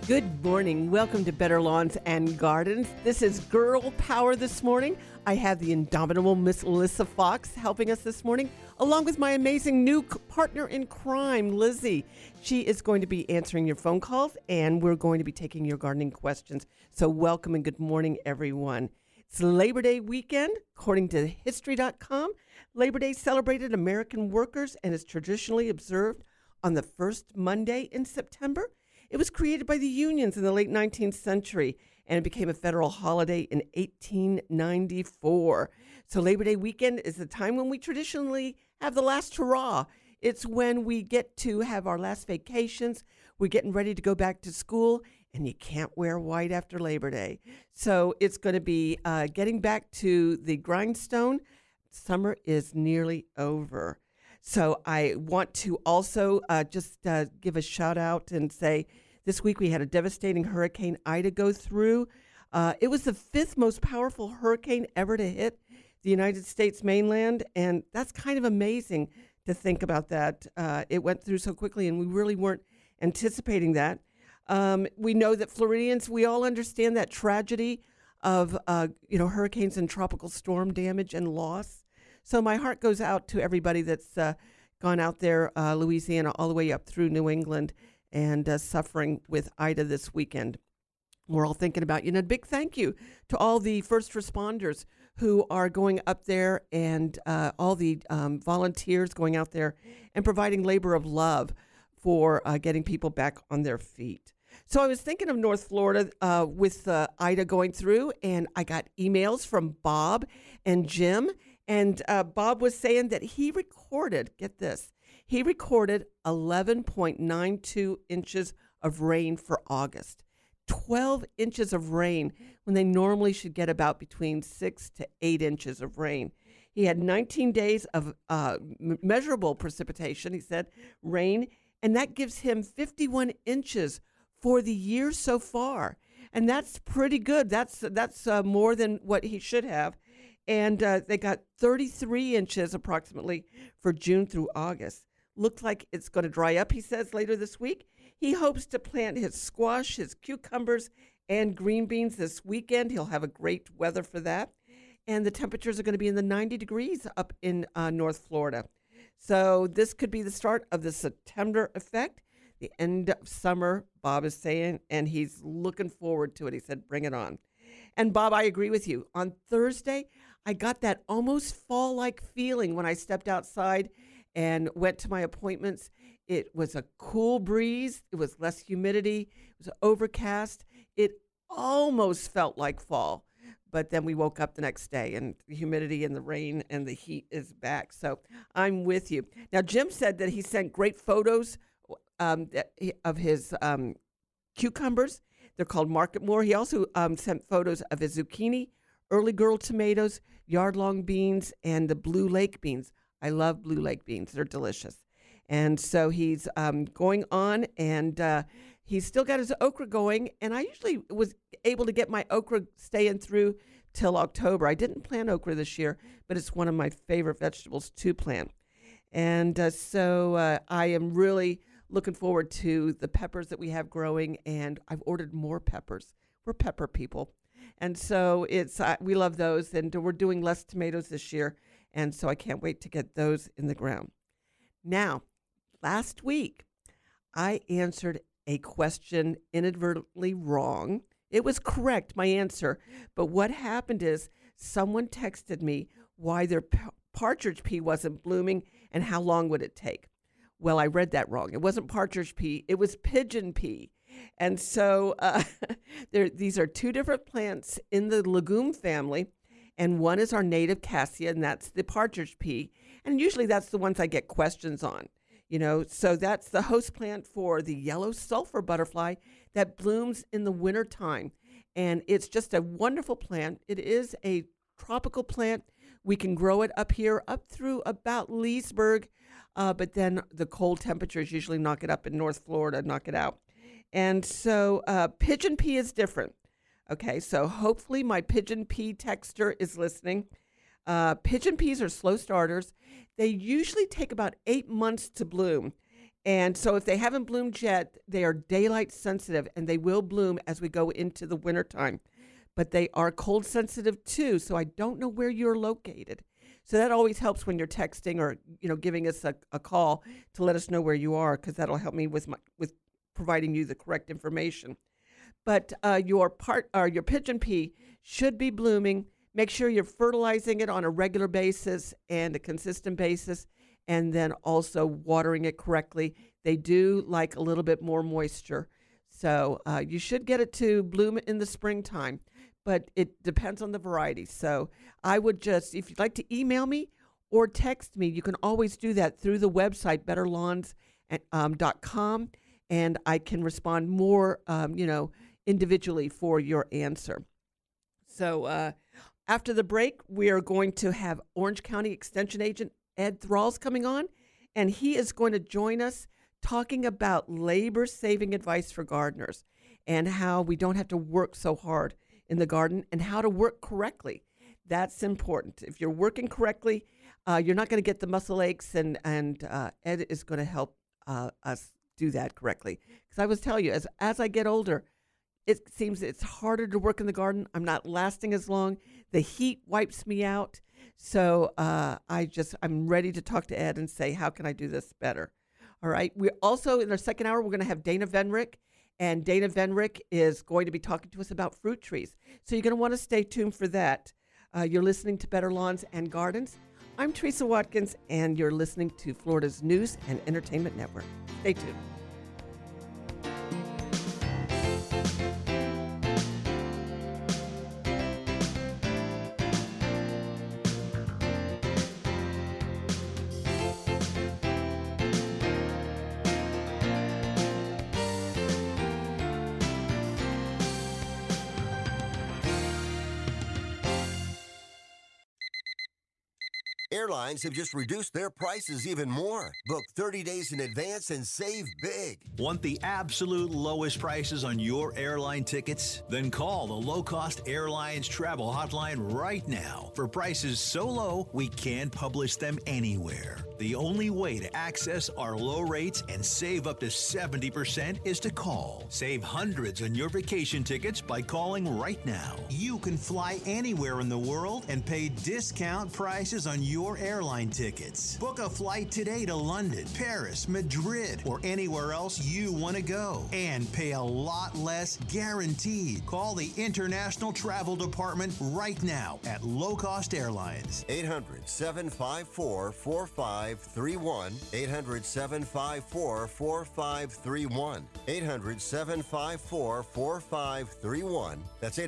Good morning. Welcome to Better Lawns and Gardens. This is Girl Power this morning. I have the indomitable Miss Alyssa Fox helping us this morning, along with my amazing new partner in crime, Lizzie. She is going to be answering your phone calls, and we're going to be taking your gardening questions. So welcome and good morning, everyone. It's Labor Day weekend. According to History.com, Labor Day celebrated American workers and is traditionally observed on the first Monday in September. It was created by the unions in the late 19th century, and it became a federal holiday in 1894. So Labor Day weekend is the time when we traditionally have the last hurrah. It's when we get to have our last vacations. We're getting ready to go back to school, and you can't wear white after Labor Day. So it's going to be getting back to the grindstone. Summer is nearly over. So I want to also just give a shout out and say this week we had a devastating Hurricane Ida go through. It was the fifth most powerful hurricane ever to hit the United States mainland, and that's kind of amazing to think about that. It went through so quickly, and we really weren't anticipating that. We know that Floridians, we all understand that tragedy of hurricanes and tropical storm damage and loss. So my heart goes out to everybody that's gone out there, Louisiana, all the way up through New England and suffering with Ida this weekend. We're all thinking about you. And a big thank you to all the first responders who are going up there and all the volunteers going out there and providing labor of love for getting people back on their feet. So I was thinking of North Florida with Ida going through, and I got emails from Bob and Jim. And Bob was saying that he recorded, get this, he recorded 11.92 inches of rain for August. 12 inches of rain when they normally should get about between 6 to 8 inches of rain. He had 19 days of measurable precipitation, he said, rain, and that gives him 51 inches for the year so far. And that's pretty good. That's more than what he should have. And they got 33 inches approximately for June through August. Looks like it's going to dry up, he says, later this week. He hopes to plant his squash, his cucumbers, and green beans this weekend. He'll have a great weather for that. And the temperatures are going to be in the 90 degrees up in North Florida. So this could be the start of the September effect, the end of summer, Bob is saying, and he's looking forward to it. He said, bring it on. And Bob, I agree with you. On Thursday, I got that almost fall-like feeling when I stepped outside and went to my appointments. It was a cool breeze. It was less humidity. It was overcast. It almost felt like fall. But then we woke up the next day, and the humidity and the rain and the heat is back. So I'm with you. Now, Jim said that he sent great photos of his cucumbers. They're called Market More. He also sent photos of his zucchini, early girl tomatoes, yard-long beans, and the Blue Lake beans. I love Blue Lake beans. They're delicious. And so he's going on, and he's still got his okra going. And I usually was able to get my okra staying through till October. I didn't plant okra this year, but it's one of my favorite vegetables to plant. And so I am really looking forward to the peppers that we have growing, and I've ordered more peppers. We're pepper people. And so it's we love those, and we're doing less tomatoes this year, and so I can't wait to get those in the ground. Now, last week, I answered a question inadvertently wrong. It was correct, my answer, but what happened is someone texted me why their partridge pea wasn't blooming and how long would it take. Well, I read that wrong. It wasn't partridge pea. It was pigeon pea. And so these are two different plants in the legume family, and one is our native cassia, and that's the partridge pea. And usually that's the ones I get questions on, So that's the host plant for the yellow sulfur butterfly that blooms in the wintertime. And it's just a wonderful plant. It is a tropical plant. We can grow it up here, up through about Leesburg, but then the cold temperatures usually knock it up in North Florida, knock it out. And so pigeon pea is different. Okay, so hopefully my pigeon pea texter is listening. Pigeon peas are slow starters. They usually take about 8 months to bloom. And so if they haven't bloomed yet, they are daylight sensitive, and they will bloom as we go into the wintertime. But they are cold sensitive too, so I don't know where you're located. So that always helps when you're texting or giving us a call to let us know where you are, because that'll help me with providing you the correct information. But your pigeon pea should be blooming. Make sure you're fertilizing it on a regular basis and a consistent basis, and then also watering it correctly. They do like a little bit more moisture. So you should get it to bloom in the springtime, but it depends on the variety. So I would just, if you'd like to email me or text me, you can always do that through the website, betterlawns.com, and I can respond more, individually for your answer. So after the break, we are going to have Orange County Extension Agent Ed Thralls coming on, and he is going to join us talking about labor-saving advice for gardeners and how we don't have to work so hard in the garden and how to work correctly. That's important. If you're working correctly, you're not going to get the muscle aches, and Ed is going to help us do that correctly. Because I was telling you, as I get older, it seems it's harder to work in the garden. I'm not lasting as long. The heat wipes me out. So I'm ready to talk to Ed and say, how can I do this better? All right. We also, in our second hour, we're going to have Dana Venrick. And Dana Venrick is going to be talking to us about fruit trees. So you're going to want to stay tuned for that. You're listening to Better Lawns and Gardens. I'm Teresa Watkins, and you're listening to Florida's News and Entertainment Network. Stay tuned. Airlines have just reduced their prices even more. Book 30 days in advance and save big. Want the absolute lowest prices on your airline tickets? Then call the Low Cost Airlines Travel Hotline right now. For prices so low, we can't publish them anywhere. The only way to access our low rates and save up to 70% is to call. Save hundreds on your vacation tickets by calling right now. You can fly anywhere in the world and pay discount prices on your airline tickets. Book a flight today to London, Paris, Madrid, or anywhere else you want to go and pay a lot less guaranteed. Call the International Travel Department right now at Low Cost Airlines. 800-754-4531. 800-754-4531. 800-754-4531. That's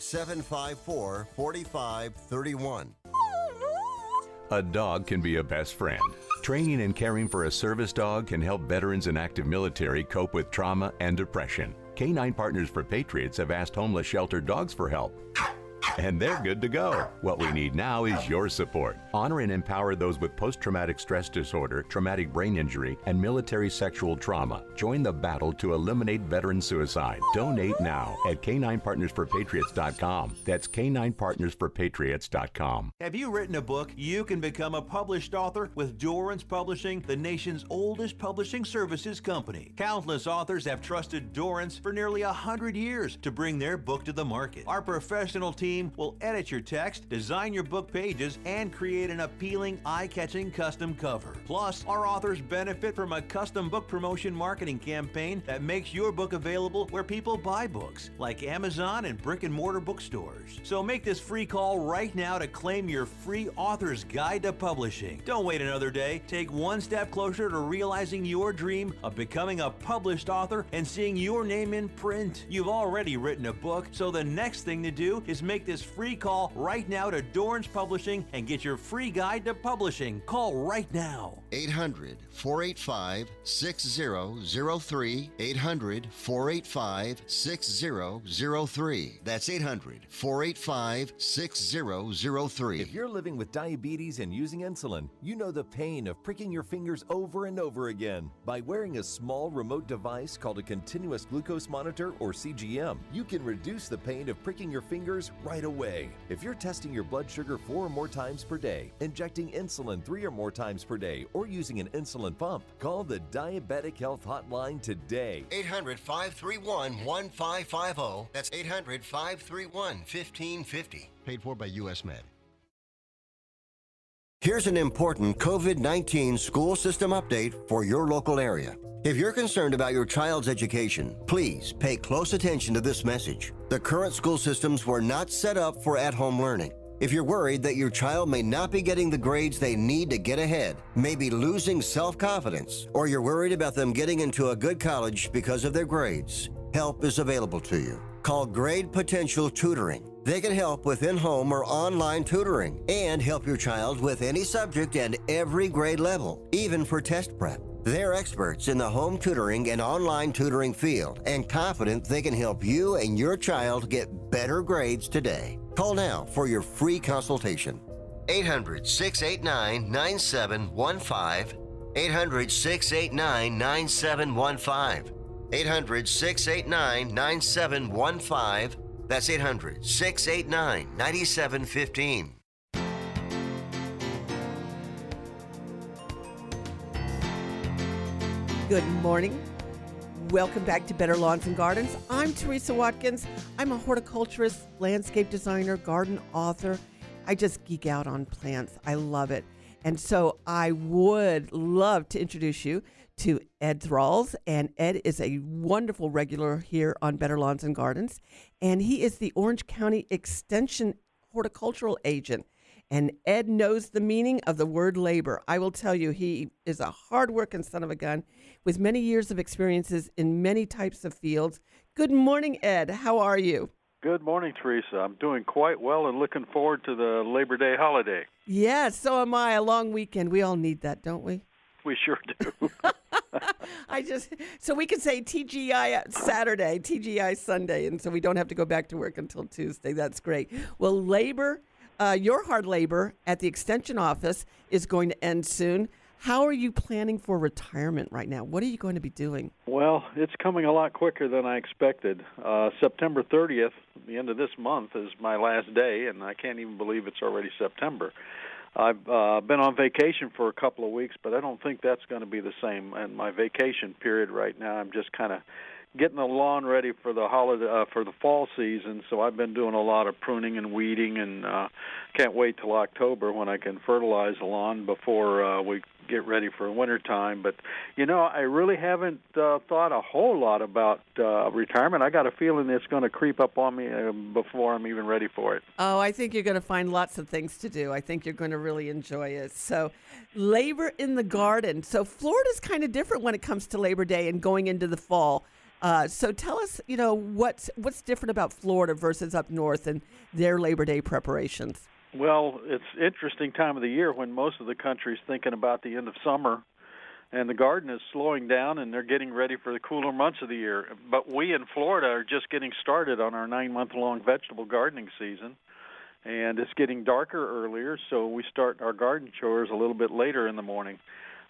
800-754-4531. A dog can be a best friend. Training and caring for a service dog can help veterans and active military cope with trauma and depression. Canine Partners for Patriots have asked homeless shelter dogs for help. And they're good to go. What we need now is your support. Honor and empower those with post-traumatic stress disorder, traumatic brain injury, and military sexual trauma. Join the battle to eliminate veteran suicide. Donate now at caninepartnersforpatriots.com. That's caninepartnersforpatriots.com. Have you written a book? You can become a published author with Dorrance Publishing, the nation's oldest publishing services company. Countless authors have trusted Dorrance for nearly 100 years to bring their book to the market. Our professional team will edit your text, design your book pages, and create an appealing, eye-catching custom cover. Plus, our authors benefit from a custom book promotion marketing campaign that makes your book available where people buy books, like Amazon and brick-and-mortar bookstores. So make this free call right now to claim your free author's guide to publishing. Don't wait another day. Take one step closer to realizing your dream of becoming a published author and seeing your name in print. You've already written a book, so the next thing to do is make this free call right now to Dorrance Publishing and get your free guide to publishing. Call right now. 800-485-6003. 800-485-6003. That's 800-485-6003. If you're living with diabetes and using insulin, you know the pain of pricking your fingers over and over again. By wearing a small remote device called a continuous glucose monitor or CGM, you can reduce the pain of pricking your fingers right away. away. If you're testing your blood sugar 4 or more times per day, injecting insulin 3 or more times per day, or using an insulin pump, call the Diabetic Health Hotline today. 800-531-1550. That's 800-531-1550. Paid for by U.S. Med. Here's an important COVID-19 school system update for your local area. If you're concerned about your child's education, please pay close attention to this message. The current school systems were not set up for at-home learning. If you're worried that your child may not be getting the grades they need to get ahead, may be losing self-confidence, or you're worried about them getting into a good college because of their grades, help is available to you. Call Grade Potential Tutoring. They can help with in-home or online tutoring and help your child with any subject and every grade level, even for test prep. They're experts in the home tutoring and online tutoring field and confident they can help you and your child get better grades today. Call now for your free consultation. 800-689-9715. 800-689-9715. 800-689-9715. That's 800-689-9715. Good morning. Welcome back to Better Lawns and Gardens. I'm Teresa Watkins. I'm a horticulturist, landscape designer, garden author. I just geek out on plants. I love it. And so I would love to introduce you to Ed Thralls. And Ed is a wonderful regular here on Better Lawns and Gardens. And he is the Orange County Extension horticultural agent. And Ed knows the meaning of the word labor. I will tell you, he is a hard-working son of a gun with many years of experiences in many types of fields. Good morning, Ed. How are you? Good morning, Teresa. I'm doing quite well and looking forward to the Labor Day holiday. Yes, so am I. A long weekend. We all need that, don't we? We sure do. So we can say TGI Saturday, TGI Sunday, and so we don't have to go back to work until Tuesday. That's great. Well, labor, your hard labor at the Extension office is going to end soon. How are you planning for retirement right now? What are you going to be doing? Well, it's coming a lot quicker than I expected. September 30th, the end of this month, is my last day, and I can't even believe it's already September. I've been on vacation for a couple of weeks, but I don't think that's going to be the same. And my vacation period right now, I'm just kind of getting the lawn ready for the holiday, for the fall season. So I've been doing a lot of pruning and weeding, and can't wait till October when I can fertilize the lawn before we get ready for winter time. But I really haven't thought a whole lot about retirement. I got a feeling it's going to creep up on me before I'm even ready for it. Oh, I think you're going to find lots of things to do. I think you're going to really enjoy it. So, labor in the garden. So Florida's kind of different when it comes to Labor Day and going into the fall. So tell us, what's different about Florida versus up north and their Labor Day preparations. Well, it's interesting time of the year when most of the country's thinking about the end of summer, and the garden is slowing down, and they're getting ready for the cooler months of the year. But we in Florida are just getting started on our 9-month-long vegetable gardening season, and it's getting darker earlier, so we start our garden chores a little bit later in the morning.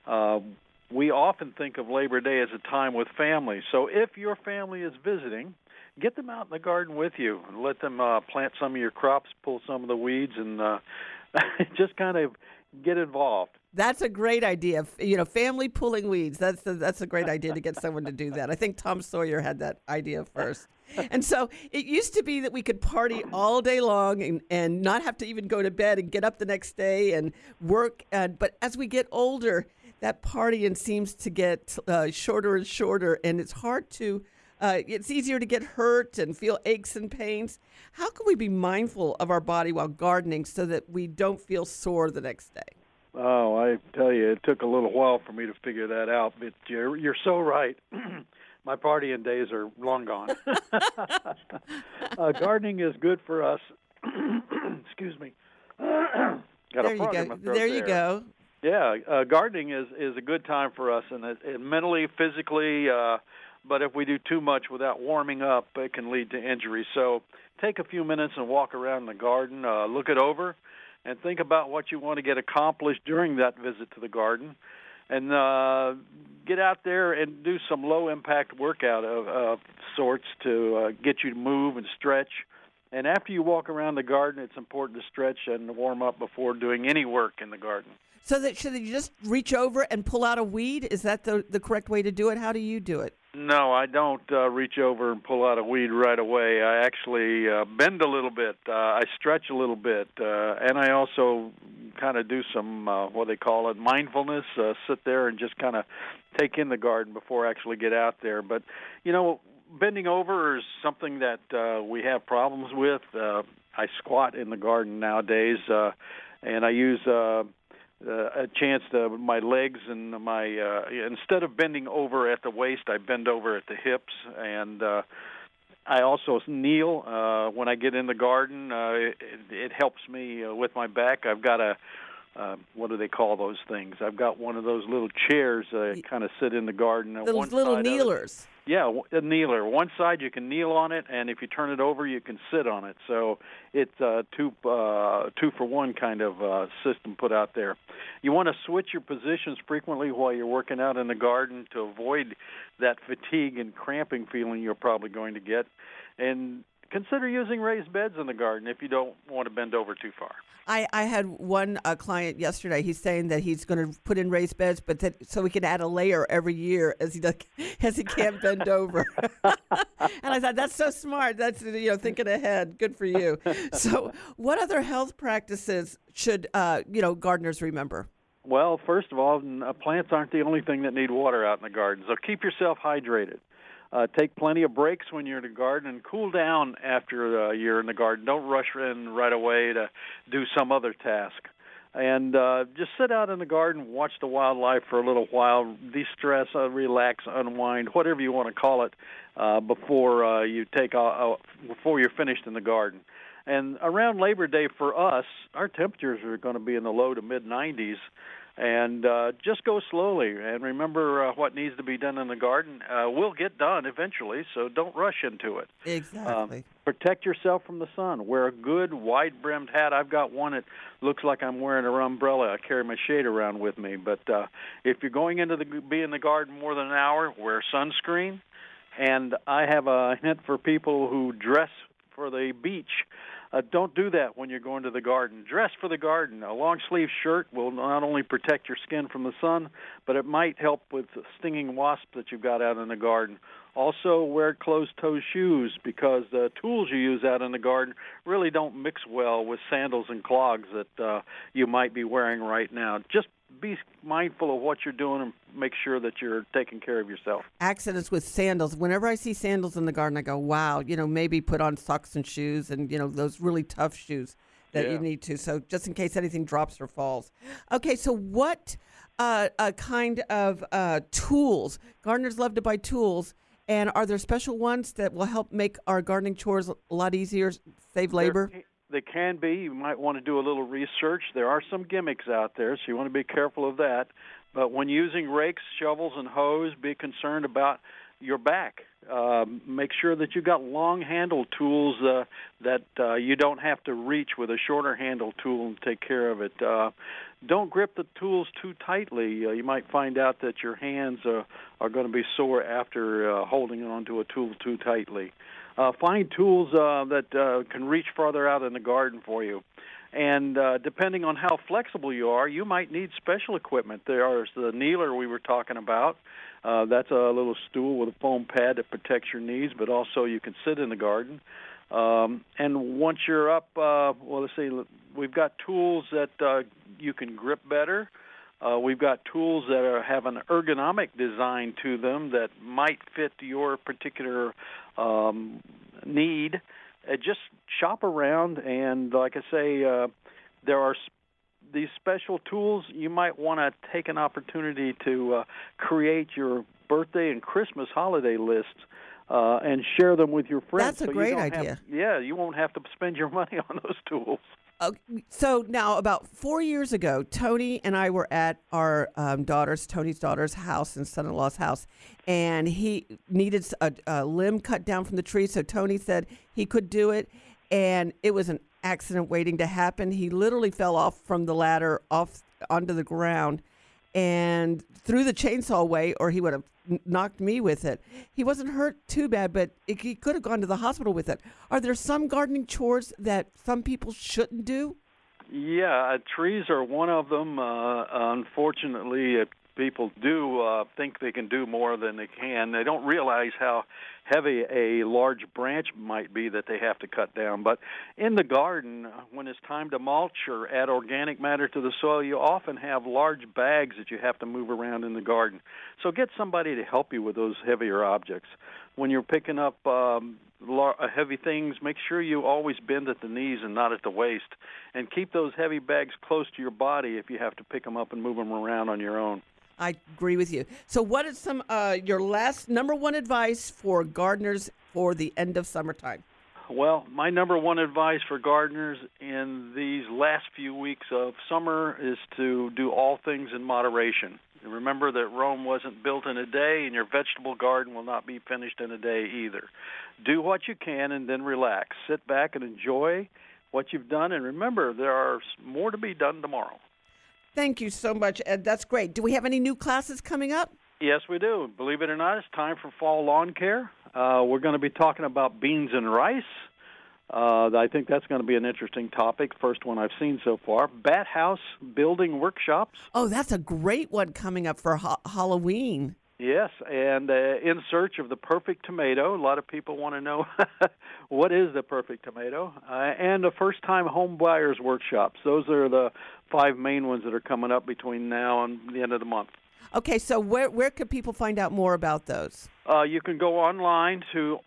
We often think of Labor Day as a time with family. So if your family is visiting, get them out in the garden with you and let them plant some of your crops, pull some of the weeds, and just kind of get involved. That's a great idea. Family pulling weeds. That's a great idea to get someone to do that. I think Tom Sawyer had that idea first. And so it used to be that we could party all day long and not have to even go to bed and get up the next day and work. But as we get older, that partying seems to get shorter and shorter, and it's hard to it's easier to get hurt and feel aches and pains. How can we be mindful of our body while gardening so that we don't feel sore the next day? Oh, I tell you, it took a little while for me to figure that out, but you're so right. My partying days are long gone. Gardening is good for us. Excuse me. Got there you go. There you go. Yeah, gardening is a good time for us, and it mentally, physically, but if we do too much without warming up, it can lead to injury. So take a few minutes and walk around the garden, look it over, and think about what you want to get accomplished during that visit to the garden, and get out there and do some low-impact workout of sorts to get you to move and stretch And after you walk around the garden, it's important to stretch and warm up before doing any work in the garden. So that should you just reach over and pull out a weed? Is that the correct way to do it? How do you do it? No, I don't reach over and pull out a weed right away. I actually bend a little bit. I stretch a little bit. And I also kind of do some, what they call it, mindfulness, sit there and just kind of take in the garden before I actually get out there. But, bending over is something that we have problems with. I squat in the garden nowadays, and I use a chance to my legs and my instead of bending over at the waist, I bend over at the hips, and I also kneel when I get in the garden. It helps me with my back. I've got a what do they call those things? I've got one of those little chairs kind of sit in the garden. Those little kneelers. Yeah, a kneeler. One side you can kneel on it, and if you turn it over, you can sit on it. So it's a two for one kind of system put out there. You want to switch your positions frequently while you're working out in the garden to avoid that fatigue and cramping feeling you're probably going to get. And consider using raised beds in the garden if you don't want to bend over too far. I had one client yesterday. He's saying that he's going to put in raised beds, but so he can add a layer every year as he can't bend over. And I thought, that's so smart. That's thinking ahead. Good for you. So, what other health practices should gardeners remember? Well, first of all, plants aren't the only thing that need water out in the garden. So keep yourself hydrated. Take plenty of breaks when you're in the garden, and cool down after you're in the garden. Don't rush in right away to do some other task. And just sit out in the garden, watch the wildlife for a little while, de-stress, relax, unwind, whatever you want to call it, before you're finished in the garden. And around Labor Day for us, our temperatures are going to be in the low to mid-90s. And just go slowly, and remember what needs to be done in the garden will get done eventually, so don't rush into it. Exactly. Protect yourself from the sun. Wear a good wide-brimmed hat. I've got one that looks like I'm wearing an umbrella. I carry my shade around with me. But if you're going be in the garden more than an hour, wear sunscreen. And I have a hint for people who dress for the beach. Don't do that when you're going to the garden. Dress for the garden. A long-sleeve shirt will not only protect your skin from the sun, but it might help with stinging wasps that you've got out in the garden. Also, wear closed-toe shoes because the tools you use out in the garden really don't mix well with sandals and clogs that you might be wearing right now. Just be mindful of what you're doing and make sure that you're taking care of yourself. Accidents with sandals. Whenever I see sandals in the garden, I go, wow, maybe put on socks and shoes and, those really tough shoes that you need to. So just in case anything drops or falls. Okay, so what kind of tools? Gardeners love to buy tools. And are there special ones that will help make our gardening chores a lot easier, save labor? They can be. You might want to do a little research. There are some gimmicks out there, so you want to be careful of that. But when using rakes, shovels, and hoes, be concerned about your back. Make sure that you've got long-handled tools that you don't have to reach with a shorter-handled tool and take care of it. Don't grip the tools too tightly. You might find out that your hands are going to be sore after holding onto a tool too tightly. Find tools that can reach farther out in the garden for you. And depending on how flexible you are, you might need special equipment. There's the kneeler we were talking about. That's a little stool with a foam pad that protects your knees, but also you can sit in the garden. And once you're up, let's see, we've got tools that you can grip better. We've got tools that have an ergonomic design to them that might fit your particular need. Just shop around, and like I say, there are these special tools. You might want to take an opportunity to create your birthday and Christmas holiday lists and share them with your friends. That's a great idea. You won't have to spend your money on those tools. So now, about 4 years ago, Tony and I were at our Tony's daughter's house and son-in-law's house, and he needed a limb cut down from the tree, so Tony said he could do it, and it was an accident waiting to happen. He literally fell off from the ladder off onto the ground, and threw the chainsaw away, or he would have knocked me with it. He wasn't hurt too bad, but he could have gone to the hospital with it. Are there some gardening chores that some people shouldn't do? Yeah, trees are one of them. Unfortunately, people do think they can do more than they can. They don't realize how heavy a large branch might be that they have to cut down. But in the garden, when it's time to mulch or add organic matter to the soil, you often have large bags that you have to move around in the garden. So get somebody to help you with those heavier objects. When you're picking up heavy things, make sure you always bend at the knees and not at the waist. And keep those heavy bags close to your body if you have to pick them up and move them around on your own. I agree with you. So what is some your last number one advice for gardeners for the end of summertime? Well, my number one advice for gardeners in these last few weeks of summer is to do all things in moderation. And remember that Rome wasn't built in a day, and your vegetable garden will not be finished in a day either. Do what you can and then relax. Sit back and enjoy what you've done, and remember, there are more to be done tomorrow. Thank you so much, Ed. That's great. Do we have any new classes coming up? Yes, we do. Believe it or not, it's time for fall lawn care. We're going to be talking about beans and rice. I think that's going to be an interesting topic, first one I've seen so far. Bat house building workshops. Oh, that's a great one coming up for Halloween. Yes, and in search of the perfect tomato. A lot of people want to know what is the perfect tomato. And the first-time home buyers workshops. Those are the 5 main ones that are coming up between now and the end of the month. Okay, so where could people find out more about those? You can go online to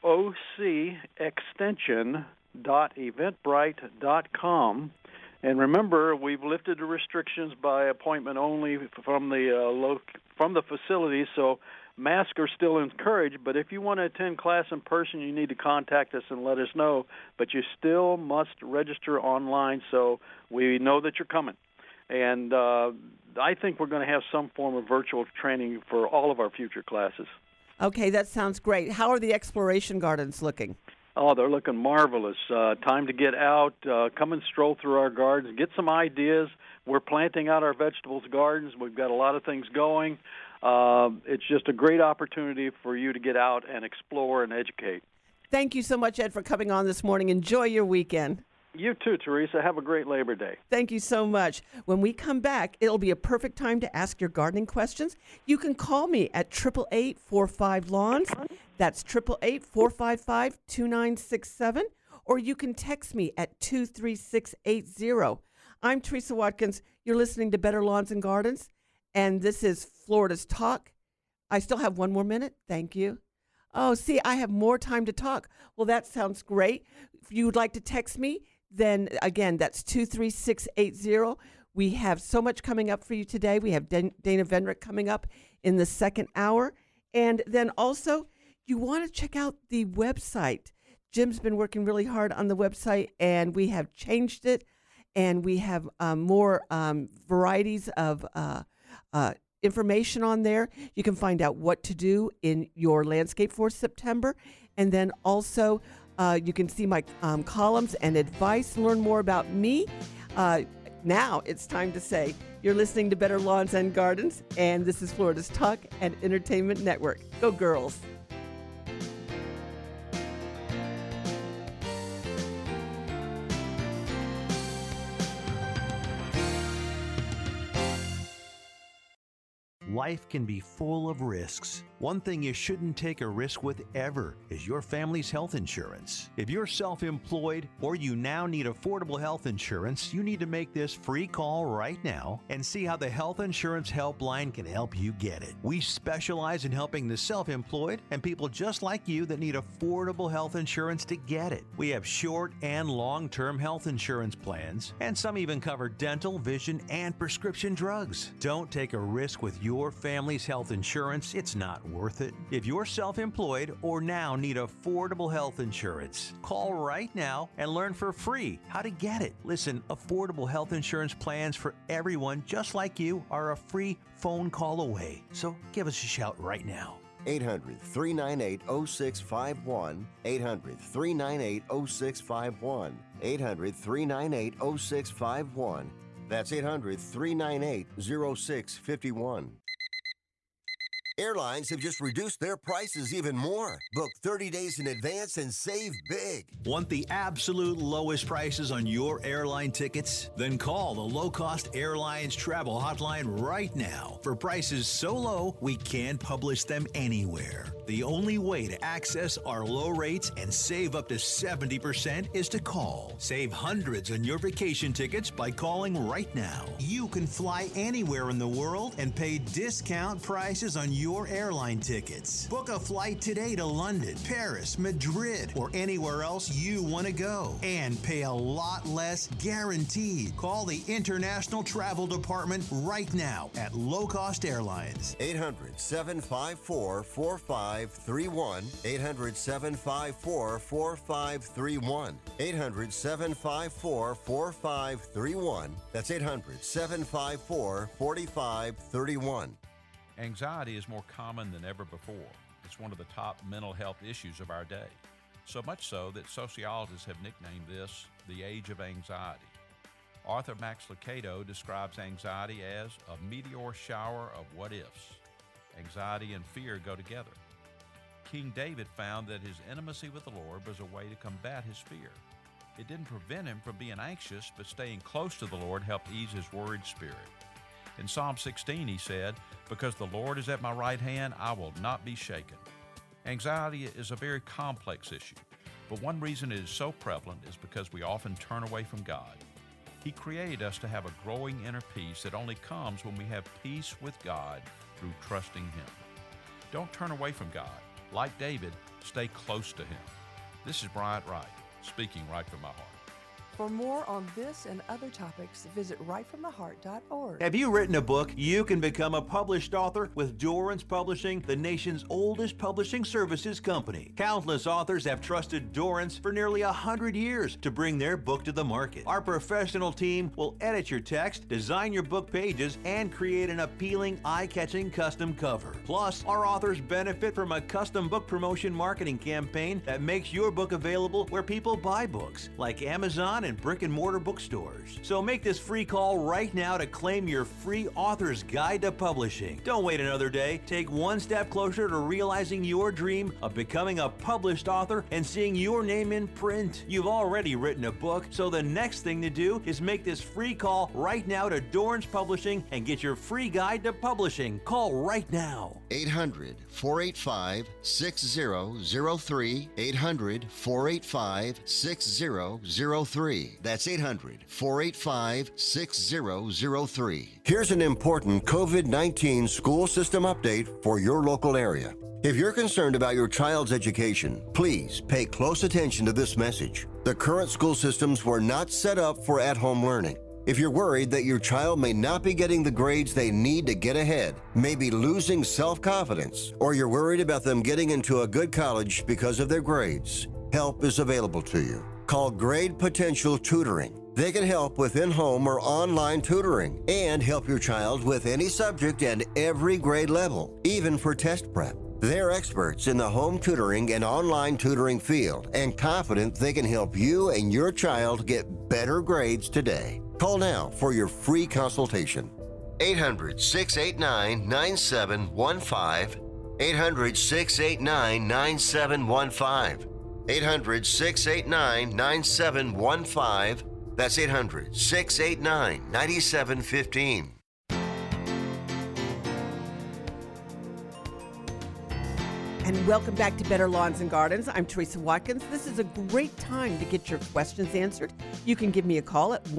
ocextension.eventbrite.com. And remember, we've lifted the restrictions by appointment only from the facility, so masks are still encouraged. But if you want to attend class in person, you need to contact us and let us know. But you still must register online so we know that you're coming. And I think we're going to have some form of virtual training for all of our future classes. Okay, that sounds great. How are the exploration gardens looking? Oh, they're looking marvelous. Time to get out, come and stroll through our gardens, get some ideas. We're planting out our vegetables gardens. We've got a lot of things going. It's just a great opportunity for you to get out and explore and educate. Thank you so much, Ed, for coming on this morning. Enjoy your weekend. You too, Teresa. Have a great Labor Day. Thank you so much. When we come back, it'll be a perfect time to ask your gardening questions. You can call me at 888-45-LAWNS. That's 888-455-2967. Or you can text me at 23680. I'm Teresa Watkins. You're listening to Better Lawns and Gardens, and this is Florida's Talk. I still have 1 more minute. Thank you. Oh, see, I have more time to talk. Well, that sounds great. If you would like to text me, then again, that's 23680. We have so much coming up for you today. We have Dana Vendrick coming up in the second hour. And then also, you want to check out the website. Jim's been working really hard on the website, and we have changed it. And we have more varieties of information on there. You can find out what to do in your landscape for September. And then also, you can see my columns and advice, learn more about me. Now it's time to say you're listening to Better Lawns and Gardens, and this is Florida's Talk and Entertainment Network. Go girls. Life can be full of risks. One thing you shouldn't take a risk with ever is your family's health insurance. If you're self-employed or you now need affordable health insurance, you need to make this free call right now and see how the Health Insurance Helpline can help you get it. We specialize in helping the self-employed and people just like you that need affordable health insurance to get it. We have short and long-term health insurance plans, and some even cover dental, vision, and prescription drugs. Don't take a risk with your family's health insurance. It's not worth it. If you're self-employed or now need affordable health insurance, call right now and learn for free how to get it. Listen, affordable health insurance plans for everyone just like you are a free phone call away. So give us a shout right now. 800-398-0651. 800-398-0651. 800-398-0651. That's 800-398-0651. Airlines have just reduced their prices even more. Book 30 days in advance and save big. Want the absolute lowest prices on your airline tickets? Then call the Low Cost Airlines Travel Hotline right now for prices so low we can't publish them anywhere. The only way to access our low rates and save up to 70% is to call. Save hundreds on your vacation tickets by calling right now. You can fly anywhere in the world and pay discount prices on your airline tickets. Book a flight today to London, Paris, Madrid, or anywhere else you want to go and pay a lot less guaranteed. Call the International Travel Department right now at Low Cost Airlines. 800-754-4531. 800-754-4531. 800-754-4531. That's 800-754-4531. Anxiety is more common than ever before. It's one of the top mental health issues of our day. So much so that sociologists have nicknamed this the age of anxiety. Author Max Lucado describes anxiety as a meteor shower of what-ifs. Anxiety and fear go together. King David found that his intimacy with the Lord was a way to combat his fear. It didn't prevent him from being anxious, but staying close to the Lord helped ease his worried spirit. In Psalm 16, he said, "Because the Lord is at my right hand, I will not be shaken." Anxiety is a very complex issue, but one reason it is so prevalent is because we often turn away from God. He created us to have a growing inner peace that only comes when we have peace with God through trusting Him. Don't turn away from God. Like David, stay close to Him. This is Bryant Wright, speaking right from my heart. For more on this and other topics, visit rightfromtheheart.org. Have you written a book? You can become a published author with Dorrance Publishing, the nation's oldest publishing services company. Countless authors have trusted Dorrance for nearly 100 years to bring their book to the market. Our professional team will edit your text, design your book pages, and create an appealing, eye-catching custom cover. Plus, our authors benefit from a custom book promotion marketing campaign that makes your book available where people buy books, like Amazon and brick-and-mortar bookstores. So make this free call right now to claim your free author's guide to publishing. Don't wait another day. Take one step closer to realizing your dream of becoming a published author and seeing your name in print. You've already written a book, so the next thing to do is make this free call right now to Dorrance Publishing and get your free guide to publishing. Call right now. 800-485-6003. 800-485-6003. That's 800-485-6003. Here's an important COVID-19 school system update for your local area. If you're concerned about your child's education, please pay close attention to this message. The current school systems were not set up for at-home learning. If you're worried that your child may not be getting the grades they need to get ahead, may be losing self-confidence, or you're worried about them getting into a good college because of their grades, help is available to you. Call Grade Potential Tutoring. They can help with in-home or online tutoring and help your child with any subject and every grade level, even for test prep. They're experts in the home tutoring and online tutoring field and confident they can help you and your child get better grades today. Call now for your free consultation. 800-689-9715. 800-689-9715. 800-689-9715. That's 800-689-9715. And welcome back to Better Lawns and Gardens. I'm Teresa Watkins. This is a great time to get your questions answered. You can give me a call at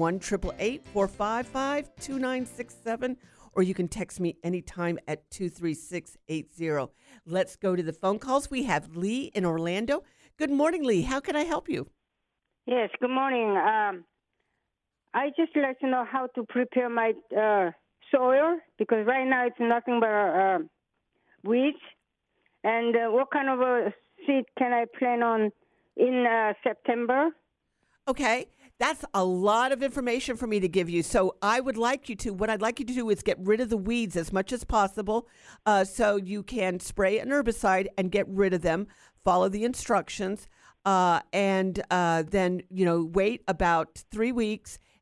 1-888-455-2967, or you can text me anytime at 23680. Let's go to the phone calls. We have Lee in Orlando. Good morning, Lee. How can I help you? Yes, good morning. I just like to know how to prepare my soil, because right now it's nothing but weeds. And what kind of a seed can I plant on in September? Okay, that's a lot of information for me to give you. So what I'd like you to do is get rid of the weeds as much as possible, so you can spray an herbicide and get rid of them. Follow the instructions, and then wait about 3 weeks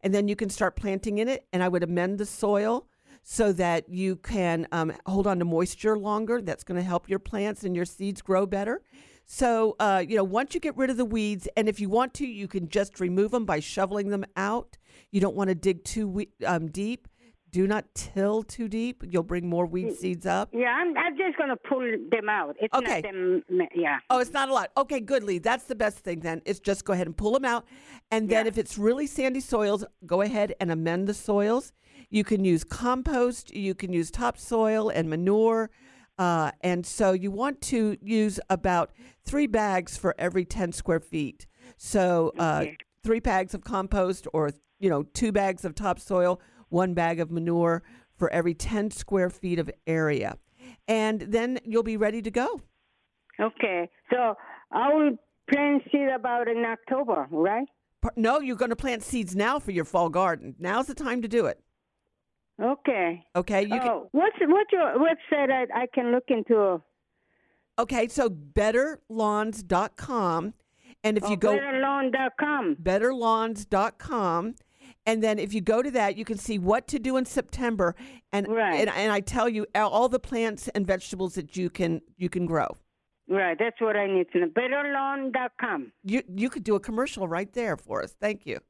and then you can start planting in it. And I would amend the soil so that you can hold on to moisture longer. That's going to help your plants and your seeds grow better. So, once you get rid of the weeds, and if you want to, you can just remove them by shoveling them out. You don't want to dig too deep. Do not till too deep. You'll bring more weed seeds up. Yeah, I'm just going to pull them out. It's okay. Not them, yeah. Oh, it's not a lot. Okay, good, Lee. That's the best thing then. Is just go ahead and pull them out. And then if it's really sandy soils, go ahead and amend the soils. You can use compost. You can use topsoil and manure. And so you want to use about 3 bags for every 10 square feet. So 3 bags of compost or, 2 bags of topsoil, 1 bag of manure for every 10 square feet of area. And then you'll be ready to go. Okay. So I will plant seed about in October, right? No, you're going to plant seeds now for your fall garden. Now's the time to do it. Okay. Okay. What's your website I can look into? Okay, so betterlawns.com. And if you go betterlawn.com. betterlawns.com. And then if you go to that, you can see what to do in September. And I tell you all the plants and vegetables that you can grow. Right, that's what I need to know. betterlawn.com. You could do a commercial right there for us. Thank you.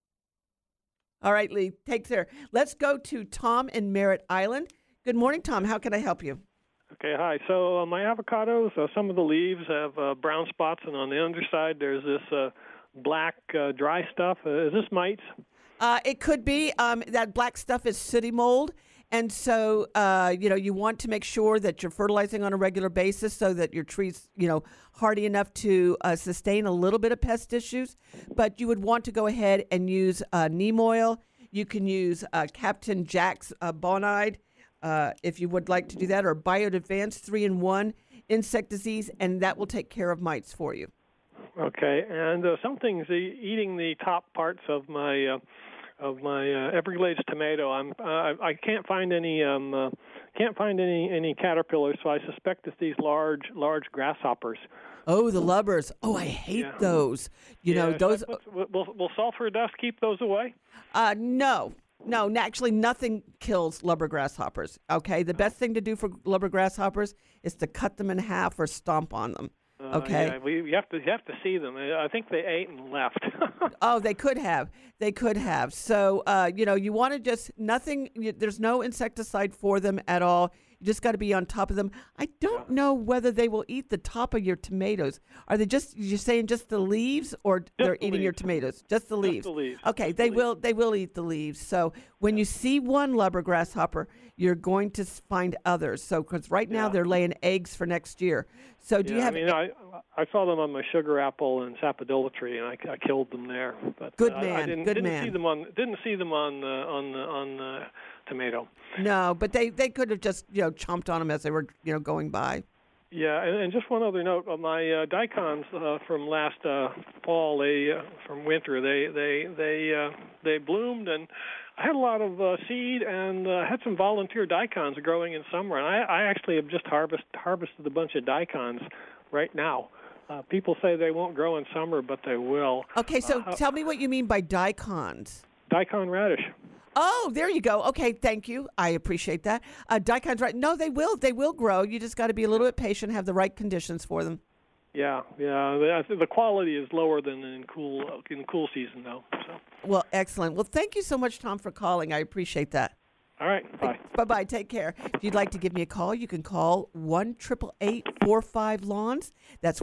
All right, Lee, take care. Let's go to Tom in Merritt Island. Good morning, Tom. How can I help you? Okay, hi. So my avocados, some of the leaves have brown spots, and on the underside there's this black dry stuff. Is this mites? It could be. That black stuff is sooty mold. And so, you want to make sure that you're fertilizing on a regular basis so that your tree's, hardy enough to sustain a little bit of pest issues. But you would want to go ahead and use neem oil. You can use Captain Jack's Bonide if you would like to do that, or BioAdvance 3-in-1 insect disease, and that will take care of mites for you. Okay, and something's eating the top parts of my Everglades tomato. I can't find any caterpillars, so I suspect it's these large grasshoppers. Oh, the lubbers. Oh, I hate those. Those. Will sulfur dust keep those away? No, actually nothing kills lubber grasshoppers. Okay, the best thing to do for lubber grasshoppers is to cut them in half or stomp on them. Okay. Yeah, you have to see them. I think they ate and left. Oh, they could have. So, you want to just nothing. There's no insecticide for them at all. You just got to be on top of them. I don't know whether they will eat the top of your tomatoes. Are they you're saying just the leaves, or they're eating your tomatoes? Just the leaves. Just the leaves. Okay, they will eat the leaves. So when you see one lubber grasshopper, you're going to find others. So because right now they're laying eggs for next year. So do you have? I saw them on my sugar apple and sapodilla tree, and I killed them there. But good man. I didn't see them on tomato. No, but they could have just chomped on them as they were going by. Yeah, and just one other note: my daikons from last fall, from winter, they bloomed, and I had a lot of seed, and had some volunteer daikons growing in summer, and I actually have just harvested a bunch of daikons right now. People say they won't grow in summer, but they will. Okay, so tell me what you mean by daikons. Daikon radish. Oh, there you go. Okay, thank you. I appreciate that. Daikons, right? No, they will. They will grow. You just got to be a little bit patient, have the right conditions for them. Yeah. The quality is lower than in cool season, though. So. Well, excellent. Well, thank you so much, Tom, for calling. I appreciate that. All right. Bye. Bye-bye. Take care. If you'd like to give me a call, you can call 1-888-45-LAWNS. That's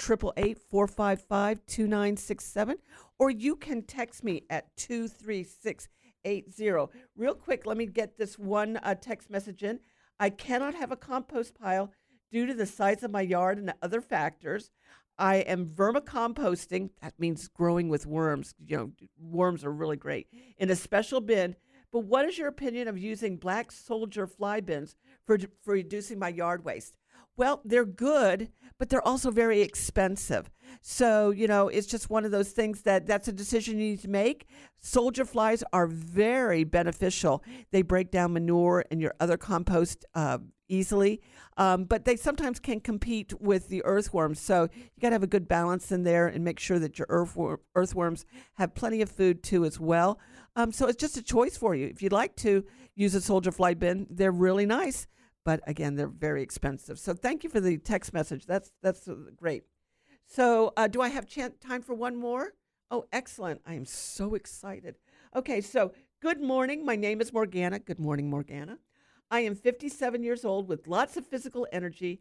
1-888-455-2967. Or you can text me at 23680. Real quick, let me get this one text message in. I cannot have a compost pile due to the size of my yard and other factors. I am vermicomposting. That means growing with worms. Worms are really great. In a special bin. But what is your opinion of using black soldier fly bins for reducing my yard waste? Well, they're good, but they're also very expensive. So, it's just one of those things that's a decision you need to make. Soldier flies are very beneficial. They break down manure and your other compost easily, but they sometimes can compete with the earthworms. So you got to have a good balance in there and make sure that your earthworms have plenty of food too as well. So it's just a choice for you. If you'd like to use a soldier fly bin, they're really nice. But again, they're very expensive. So thank you for the text message. That's great. So do I have time for one more? Oh, excellent. I am so excited. Okay, so good morning. My name is Morgana. Good morning, Morgana. I am 57 years old with lots of physical energy.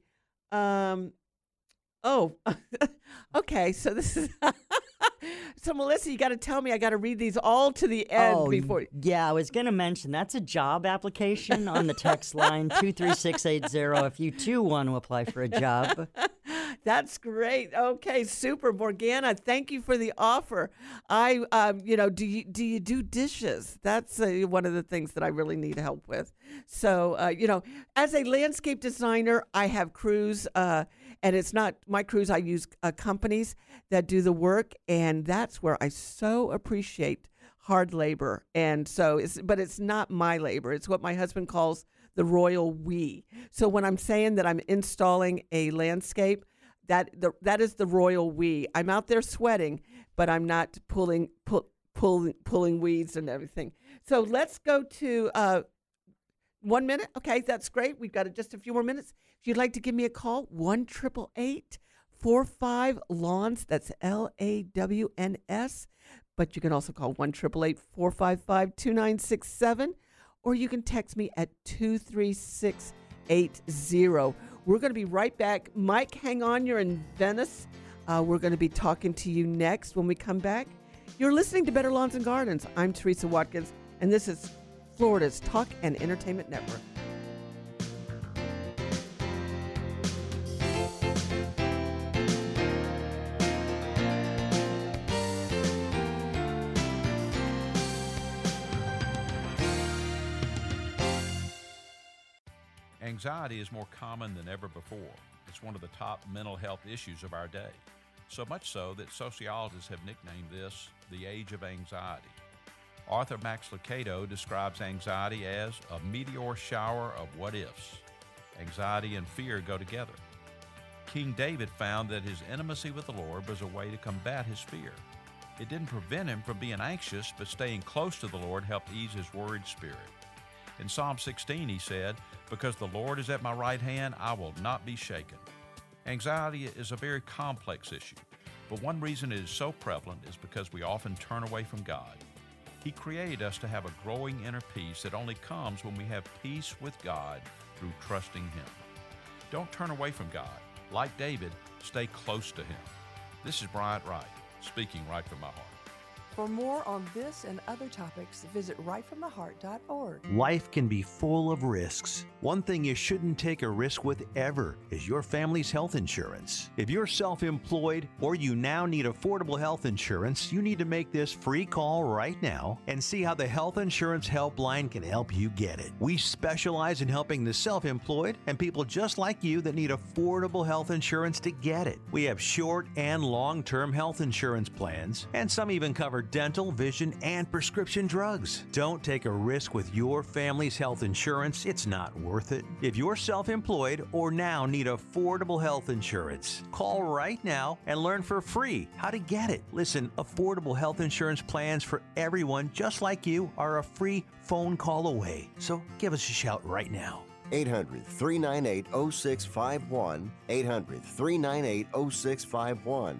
Okay, so this is... So, Melissa, you got to tell me, I got to read these all to the end before. Yeah, I was going to mention that's a job application on the text line 23680 if you too want to apply for a job. That's great. Okay, super. Morgana, thank you for the offer. Do you do dishes? That's one of the things that I really need help with. So, as a landscape designer, I have crews, and it's not my crews. I use companies that do the work, and that's where I so appreciate hard labor. And so, it's not my labor. It's what my husband calls the royal we. So when I'm saying that I'm installing a landscape, that is the royal we. I'm out there sweating, but I'm not pulling weeds and everything. So let's go to 1 minute. Okay, that's great. We've got just a few more minutes. If you'd like to give me a call, 1-888-45-LAWNS. That's LAWNS. But you can also call 1-888-455-2967, or you can text me at 23680. We're going to be right back. Mike, hang on. You're in Venice. We're going to be talking to you next when we come back. You're listening to Better Lawns and Gardens. I'm Teresa Watkins, and this is Florida's Talk and Entertainment Network. Anxiety is more common than ever before. It's one of the top mental health issues of our day. So much so that sociologists have nicknamed this the age of anxiety. Author Max Lucado describes anxiety as a meteor shower of what-ifs. Anxiety and fear go together. King David found that his intimacy with the Lord was a way to combat his fear. It didn't prevent him from being anxious, but staying close to the Lord helped ease his worried spirit. In Psalm 16, he said, "Because the Lord is at my right hand, I will not be shaken." Anxiety is a very complex issue, but one reason it is so prevalent is because we often turn away from God. He created us to have a growing inner peace that only comes when we have peace with God through trusting Him. Don't turn away from God. Like David, stay close to Him. This is Bryant Wright, speaking right from my heart. For more on this and other topics, visit rightfromtheheart.org. Life can be full of risks. One thing you shouldn't take a risk with ever is your family's health insurance. If you're self-employed or you now need affordable health insurance, you need to make this free call right now and see how the Health Insurance Helpline can help you get it. We specialize in helping the self-employed and people just like you that need affordable health insurance to get it. We have short and long-term health insurance plans, and some even cover dental, vision, and prescription drugs. Don't take a risk with your family's health insurance. It's not worth it. If you're self-employed or now need affordable health insurance, call right now and learn for free how to get it. Listen, affordable health insurance plans for everyone just like you are a free phone call away. So give us a shout right now. 800-398-0651. 800-398-0651.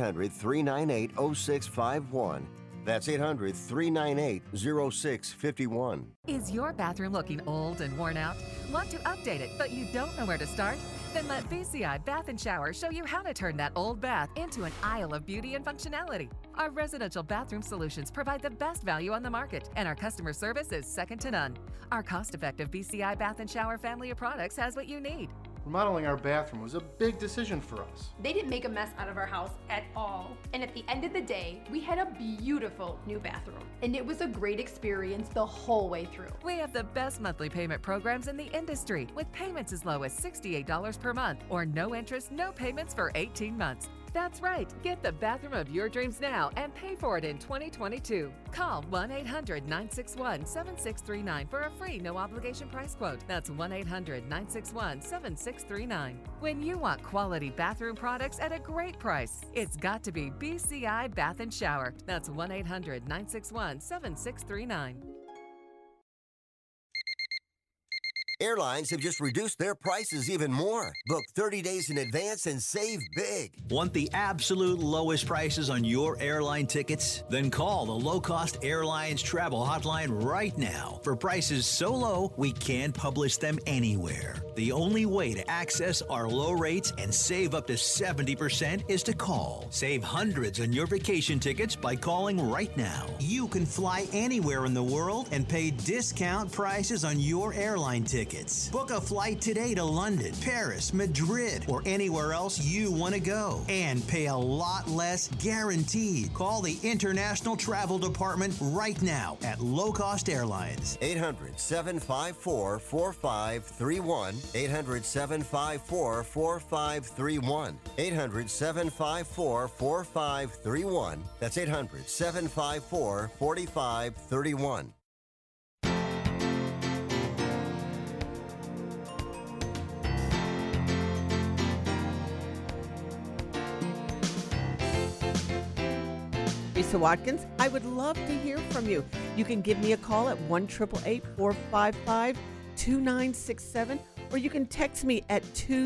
800-398-0651. That's 800-398-0651. Is your bathroom looking old and worn out? Want to update it, but you don't know where to start? Then let BCI Bath & Shower show you how to turn that old bath into an aisle of beauty and functionality. Our residential bathroom solutions provide the best value on the market, and our customer service is second to none. Our cost-effective BCI Bath & Shower family of products has what you need. Remodeling our bathroom was a big decision for us. They didn't make a mess out of our house at all. And at the end of the day, we had a beautiful new bathroom. And it was a great experience the whole way through. We have the best monthly payment programs in the industry, with payments as low as $68 per month or no interest, no payments for 18 months. That's right. Get the bathroom of your dreams now and pay for it in 2022. Call 1-800-961-7639 for a free no-obligation price quote. That's 1-800-961-7639. When you want quality bathroom products at a great price, it's got to be BCI Bath and Shower. That's 1-800-961-7639. Airlines have just reduced their prices even more. Book 30 days in advance and save big. Want the absolute lowest prices on your airline tickets? Then call the Low Cost Airlines Travel Hotline right now for prices so low we can't publish them anywhere. The only way to access our low rates and save up to 70% is to call. Save hundreds on your vacation tickets by calling right now. You can fly anywhere in the world and pay discount prices on your airline tickets. Book a flight today to London, Paris, Madrid, or anywhere else you want to go. And pay a lot less guaranteed. Call the International Travel Department right now at Low Cost Airlines. 800-754-4531. 800-754-4531. 800-754-4531. That's 800-754-4531. Teresa Watkins, I would love to hear from you. You can give me a call at 1-888-455-2967, or you can text me at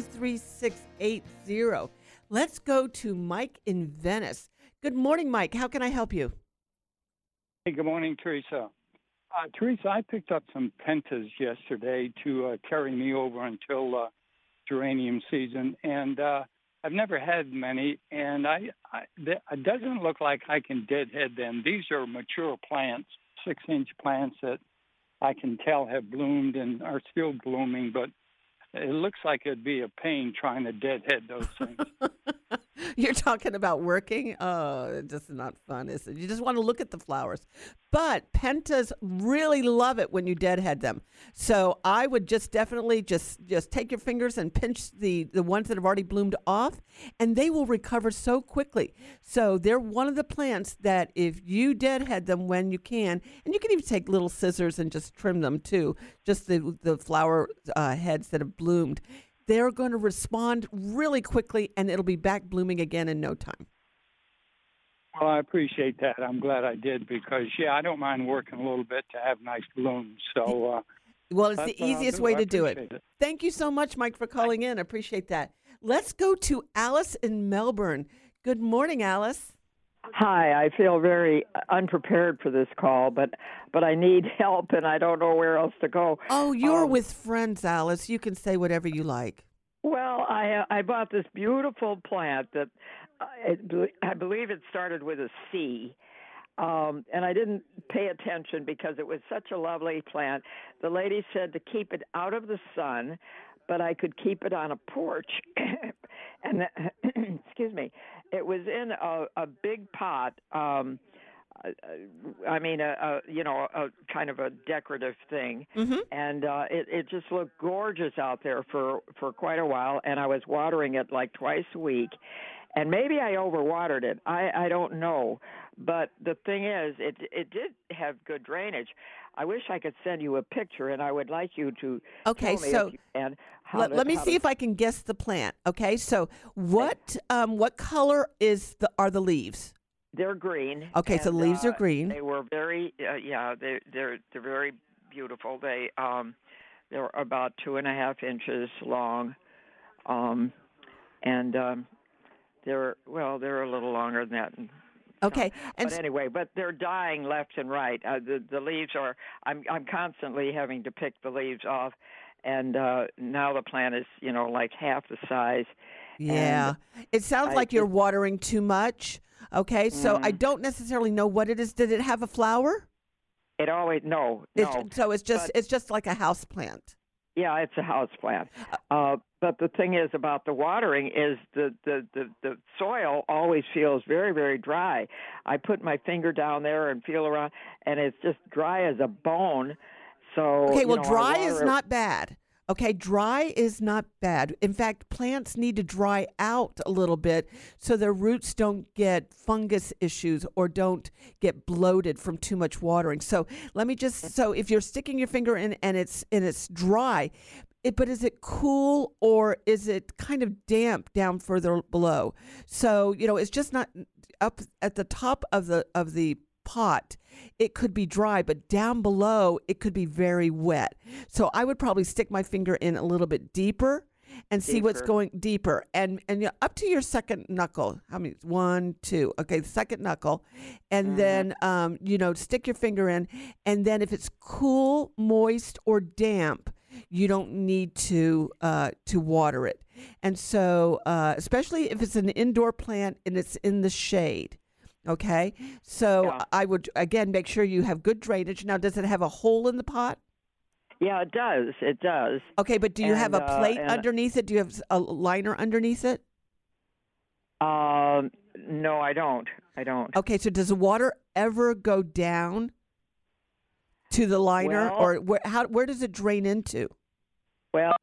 23680. Let's go to Mike in Venice. Good morning, Mike. How can I help you? Hey, good morning, Teresa. Teresa, I picked up some pentas yesterday to carry me over until geranium season, and I've never had many, and it doesn't look like I can deadhead them. These are mature plants, 6-inch plants that I can tell have bloomed and are still blooming, but it looks like it'd be a pain trying to deadhead those things. You're talking about working? Oh, it's just not fun, is it? You just want to look at the flowers. But pentas really love it when you deadhead them. So I would just definitely just take your fingers and pinch the ones that have already bloomed off, and they will recover so quickly. So they're one of the plants that if you deadhead them when you can, and you can even take little scissors and just trim them too, just the flower heads that have bloomed, they're going to respond really quickly, and it'll be back blooming again in no time. Well, I appreciate that. I'm glad I did because, I don't mind working a little bit to have nice blooms. So, well, it's the easiest way to do it. Thank you so much, Mike, for calling in. I appreciate that. Let's go to Alice in Melbourne. Good morning, Alice. Hi, I feel very unprepared for this call, but I need help, and I don't know where else to go. Oh, you're with friends, Alice. You can say whatever you like. Well, I bought this beautiful plant that I believe it started with a C, and I didn't pay attention because it was such a lovely plant. The lady said to keep it out of the sun, but I could keep it on a porch. And excuse me, it was in a big pot. I mean, a kind of a decorative thing, and it just looked gorgeous out there for quite a while. And I was watering it like twice a week, and maybe I overwatered it. I don't know, but the thing is, it did have good drainage. I wish I could send you a picture, and I would like you to tell me if you can. Let me see if I can guess the plant. Okay, so what color are the leaves? They're green. Okay, so the leaves are green. They were very they're very beautiful. They're about 2.5 inches long, and they're a little longer than that. Okay, but anyway, they're dying left and right. The leaves are. I'm constantly having to pick the leaves off, and now the plant is like half the size. Yeah, it sounds like you're watering too much. Okay, so I don't necessarily know what it is. Did it have a flower? It always no. So it's just like a house plant. Yeah, it's a house plant. But the thing is about the watering is the soil always feels very, very dry. I put my finger down there and feel around, and it's just dry as a bone. So okay, well, you know, dry is not bad. Okay, dry is not bad. In fact, plants need to dry out a little bit so their roots don't get fungus issues or don't get bloated from too much watering. So so if you're sticking your finger in and it's dry, but is it cool or is it kind of damp down further below? So, it's just not up at the top of the pot. It could be dry, but down below it could be very wet. So I would probably stick my finger in a little bit deeper and see what's going deeper, and up to your second knuckle. How many? 1, 2. Okay, the second knuckle, and then stick your finger in, and then if it's cool, moist, or damp, you don't need to water it. And so, especially if it's an indoor plant and it's in the shade. Okay, so I would, again, make sure you have good drainage. Now, does it have a hole in the pot? Yeah, it does. It does. Okay, but do you have a plate underneath it? Do you have a liner underneath it? No, I don't. Okay, so does the water ever go down to the liner, or where does it drain into? Well,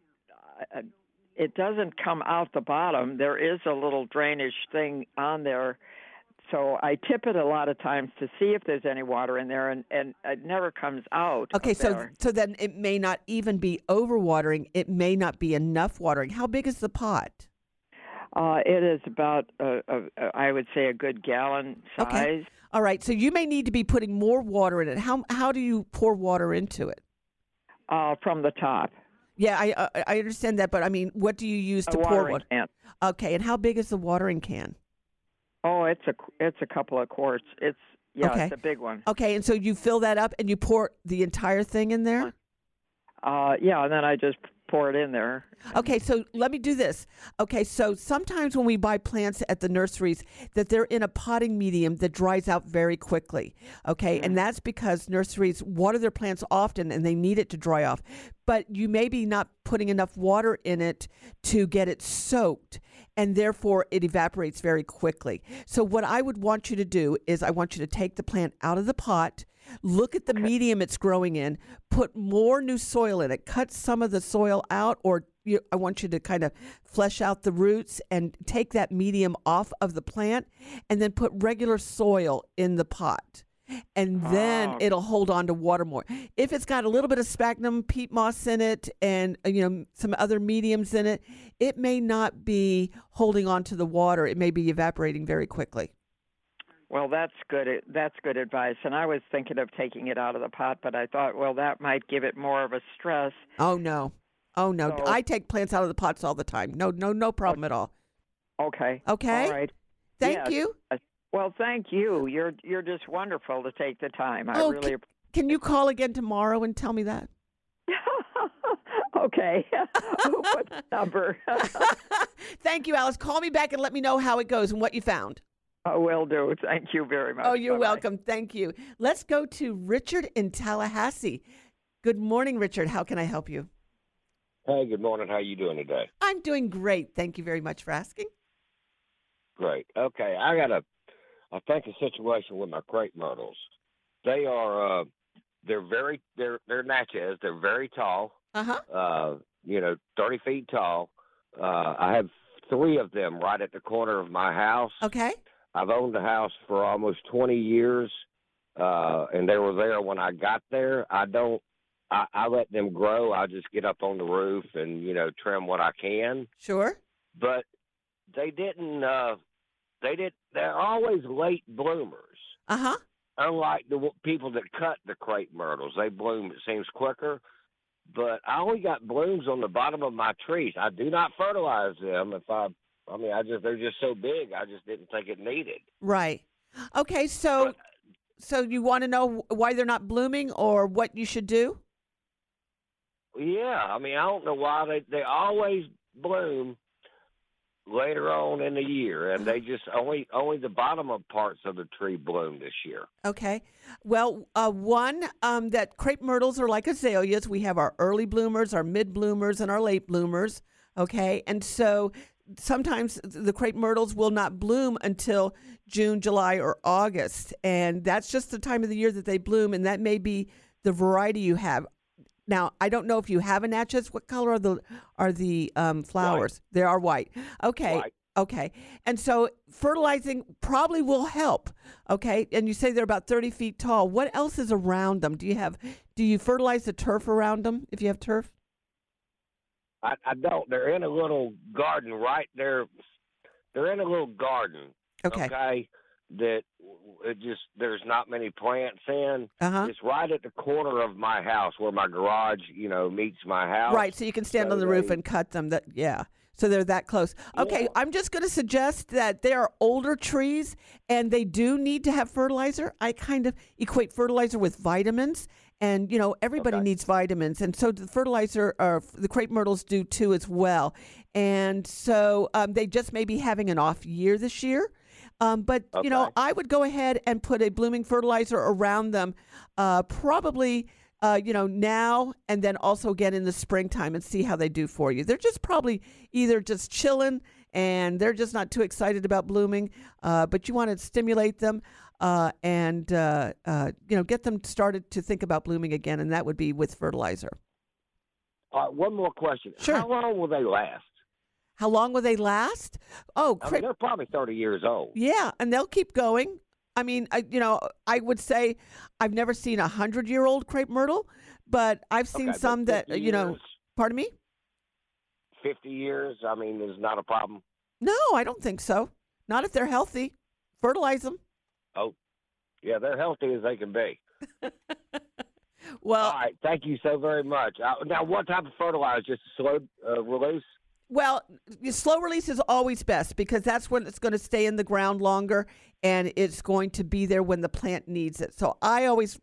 it doesn't come out the bottom. There is a little drainage thing on there. So I tip it a lot of times to see if there's any water in there, and it never comes out. Okay, so then it may not even be overwatering. It may not be enough watering. How big is the pot? It is about, I would say, a good gallon size. Okay. All right, so you may need to be putting more water in it. How do you pour water into it? From the top. Yeah, I understand that, but I mean, what do you use to pour water? Can. Okay, and how big is the watering can? Oh, it's a couple of quarts. It's a big one. Okay, and so you fill that up and you pour the entire thing in there? And then I just pour it in there. Okay, so let me do this. Okay, so sometimes when we buy plants at the nurseries, that they're in a potting medium that dries out very quickly. Okay, and that's because nurseries water their plants often and they need it to dry off. But you may be not putting enough water in it to get it soaked, and therefore it evaporates very quickly. So what I would want you to do is I want you to take the plant out of the pot, look at the medium it's growing in, put more new soil in it, cut some of the soil out, or I want you to kind of flesh out the roots and take that medium off of the plant, and then put regular soil in the pot. And then it'll hold on to water more. If it's got a little bit of sphagnum peat moss in it and some other mediums in it, it may not be holding on to the water. It may be evaporating very quickly. Well, that's good. That's good advice. And I was thinking of taking it out of the pot, but I thought, well, that might give it more of a stress. Oh no. So, I take plants out of the pots all the time. No problem at all. Okay. Okay. All right. Thank you. Well, thank you. You're just wonderful to take the time. I really. Can you call again tomorrow and tell me that? Okay. What's the number? Thank you, Alice. Call me back and let me know how it goes and what you found. I will do. Thank you very much. Oh, you're Bye-bye. welcome. Thank you. Let's go to Richard in Tallahassee. Good morning, Richard. How can I help you? Hey, good morning. How you doing today? I'm doing great. Thank you very much for asking. Great. Okay, I got a situation with my crepe myrtles. They are they're Natchez. They're very tall. 30 feet tall. I have 3 of them right at the corner of my house. Okay. I've owned the house for almost 20 years, and they were there when I got there. I let them grow. I just get up on the roof and, trim what I can. Sure. But they didn't, they're always late bloomers. Uh-huh. Unlike the people that cut the crepe myrtles. They bloom, it seems, quicker. But I only got blooms on the bottom of my trees. I do not fertilize them. They're just so big. I just didn't think it needed. Right. Okay. So you want to know why they're not blooming or what you should do? Yeah. I don't know why they always bloom later on in the year, and they just only the bottom of parts of the tree bloom this year. Okay. Well, one, that crepe myrtles are like azaleas. We have our early bloomers, our mid bloomers, and our late bloomers. Okay. And so sometimes the crepe myrtles will not bloom until June, July, or August. And that's just the time of the year that they bloom. And that may be the variety you have. Now, I don't know if you have a Natchez. What color are the flowers? White. They are white. Okay. White. Okay. And so fertilizing probably will help. Okay. And you say they're about 30 feet tall. What else is around them? Do you fertilize the turf around them if you have turf? I don't. They're in a little garden right there. They're in a little garden. Okay. That there's not many plants in. It's right at the corner of my house where my garage, meets my house. Right, so you can stand on the roof and cut them. So they're that close. Okay, I'm just going to suggest that they are older trees and they do need to have fertilizer. I kind of equate fertilizer with vitamins. And, everybody needs vitamins. And so the fertilizer, the crepe myrtles do too as well. And so they just may be having an off year this year. But, I would go ahead and put a blooming fertilizer around them probably, now and then also again in the springtime and see how they do for you. They're just probably either just chilling and they're just not too excited about blooming, but you want to stimulate them and get them started to think about blooming again, and that would be with fertilizer. One more question. Sure. How long will they last? How long will they last? They're probably 30 years old. Yeah, and they'll keep going. I mean, I would say I've never seen 100-year-old crepe myrtle, but I've seen some that, pardon me? 50 years, is not a problem. No, I don't think so. Not if they're healthy. Fertilize them. Oh, yeah, they're healthy as they can be. Well, all right, thank you so very much. Now, what type of fertilizer? Just a slow release? Well, slow release is always best because that's when it's going to stay in the ground longer and it's going to be there when the plant needs it. So I always,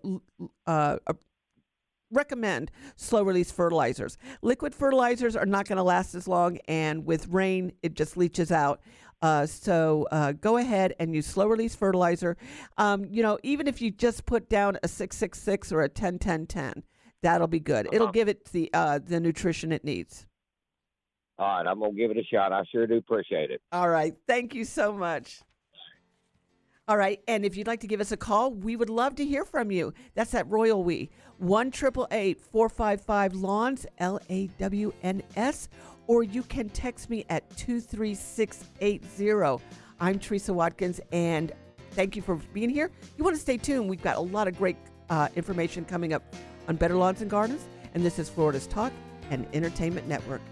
recommend slow release fertilizers. Liquid fertilizers are not going to last as long, and with rain, it just leaches out. So go ahead and use slow release fertilizer. Even if you just put down a 666 or a 10-10-10, that'll be good. It'll give it the nutrition it needs. All right, I'm going to give it a shot. I sure do appreciate it. All right. Thank you so much. All right. And if you'd like to give us a call, we would love to hear from you. That's at Royal We, 1-888-455-LAWNS, LAWNS, or you can text me at 23680. I'm Teresa Watkins, and thank you for being here. You want to stay tuned. We've got a lot of great information coming up on Better Lawns and Gardens, and this is Florida's Talk and Entertainment Network.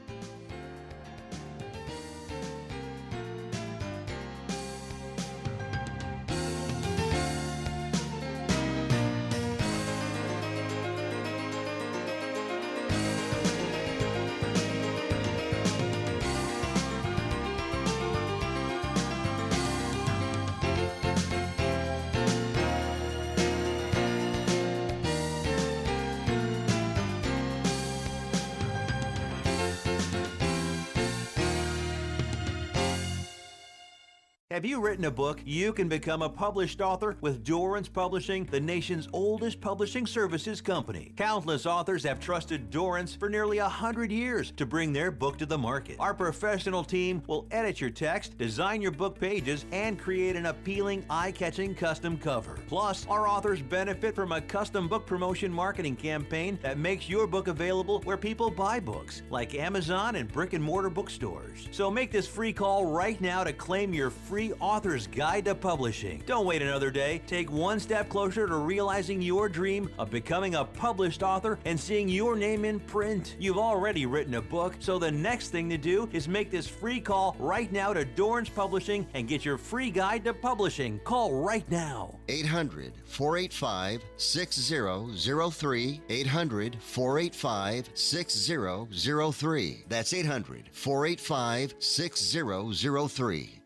Have you written a book? You can become a published author with Dorrance Publishing, the nation's oldest publishing services company. Countless authors have trusted Dorrance for nearly 100 years to bring their book to the market. Our professional team will edit your text, design your book pages, and create an appealing, eye-catching custom cover. Plus, our authors benefit from a custom book promotion marketing campaign that makes your book available where people buy books, like Amazon and brick-and-mortar bookstores. So make this free call right now to claim your free Author's Guide to Publishing. Don't wait another day. Take one step closer to realizing your dream of becoming a published author and seeing your name in print. You've already written a book, so the next thing to do is make this free call right now to Dorrance Publishing and get your free guide to publishing. Call right now. 800-485-6003. 800-485-6003. That's 800-485-6003.